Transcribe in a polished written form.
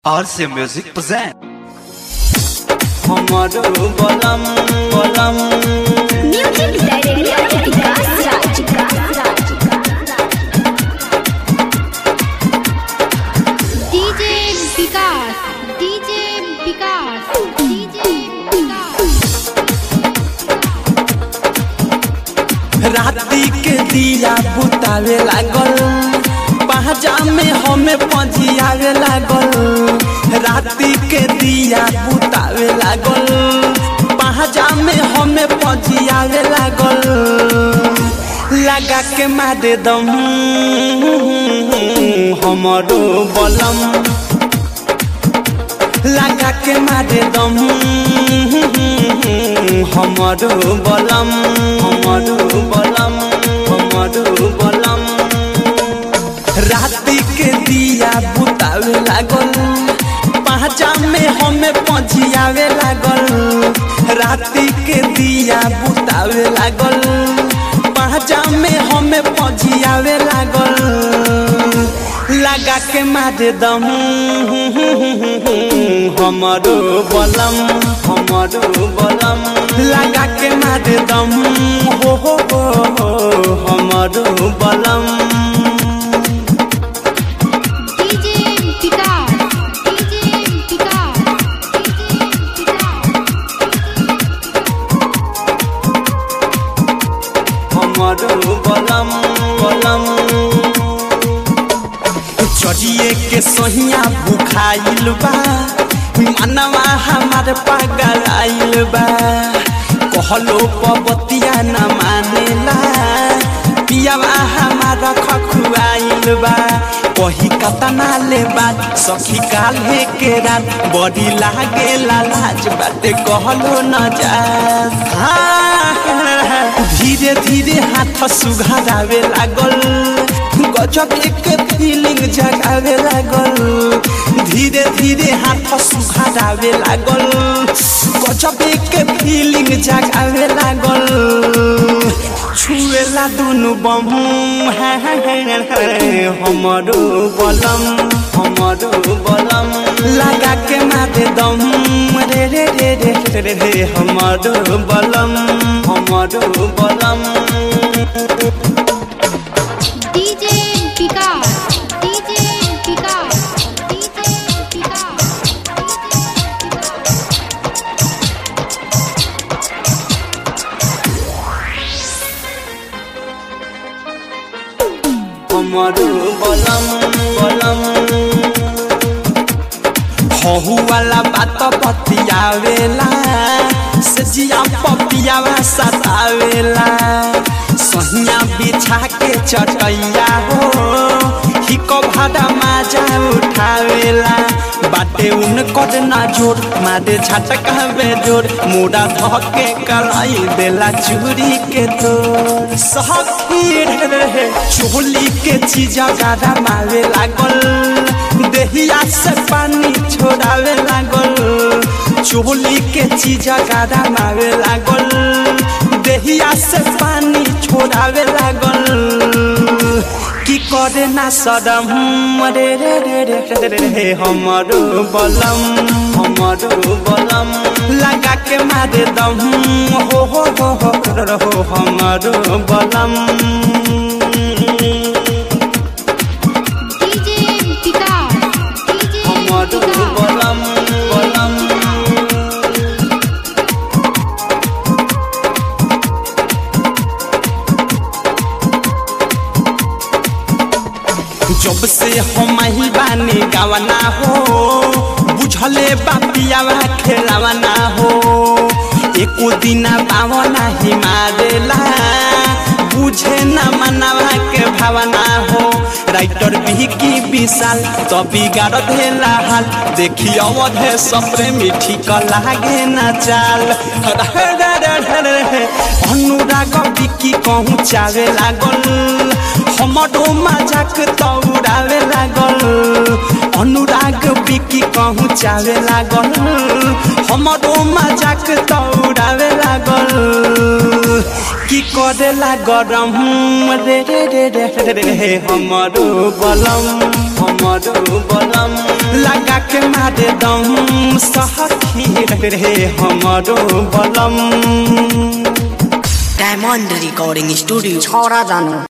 RC Music present हमारो बलम बलम music director DJ Vikas DJ Vikas DJ राती के दिया बुतावे लागल पहजा में हमें पंजियावे लागल राती के दिया बुतावे लागल पहजा में हमें पंजियावे लागल लगा के मारे दम हमारो बलम लगा के मारे दम हमारो बलम हमारो बलम हमारो बलम राती के दिया बुतावे लागल पहचा में हमें पंजियावे लागल राती के दिया बुतावे लागल पहचा में हमें पंजियावे लागल लगा के मारे दम हमारो बलम हमारो बलम लगा के मारे दम हो हमारो बलम बलम बलम चढ़िए के सहिया बुखाइल बा मनवा हमार पागल आइल बा कहलो पबतिया न मानेला पियावा हमारा खखुआइल बा कही कतना ले बात सखी काल्हे के रात बड़ी लागे लाज बाटे कहलो न जा धीरे धीरे हाथ सुघारावे लागल गजब एक फीलिंग जगावे लागल धीरे धीरे हाथ सुघारावे लागल गजब एक फीलिंग जगावे लागल छुएला दुनु बम हमारो बलम हमारो बलम लगा के मारे दम रे रे रे रे रे रे हमारो बलम हमारो बलम DJ Vikas DJ Vikas DJ Vikas हमारो बलम बलम हहु वाला बात बतियावेला सजिया पपियावा सतावेला सहिया बिछा के चटैया हो हिको भाड़ा माजा उठावेला बाटे उनकर ना जोर मारे झटकावे जोर मुड़ा धके कलाई देला चूड़ी के तोर सहकी रे चोली के चीज गाड़ा मारे लागल देहिया से पानी छोड़ावे लागल चोली के चीज गाड़ा मारे लागल देहिया से पानी छोड़ावे लागल की करे ना सदम रे रे रे रे रे रे हमारो बलम हमारो बलम लगा के मारे दम हो हमारो बलम डीजे विकास डीजे हमारो बलम बलम जब से हम ही बानी गावना हो बुझले बापियावा खेलावना हो एको दिना पावना ही मारेला बुझे न मनावा के भावना हो राइटर बिकी विशाल तो बिगाड़ देला हाल देखी अवधे सपरे मीठी क लागे न चाल अनुराग बिकी कहूँ चावे लागल हमारो मजाक तौरावे लागल अनुराग बिकी कहूँ चावे लागल हमारो मजाक तौरावे लागल कि करेला गरम रे रे रे रे रे रे हमरो बलम लगा के मारे दम सखी रे हमरो बलम। डायमंड रिकॉर्डिंग स्टूडियो छोरा जानो।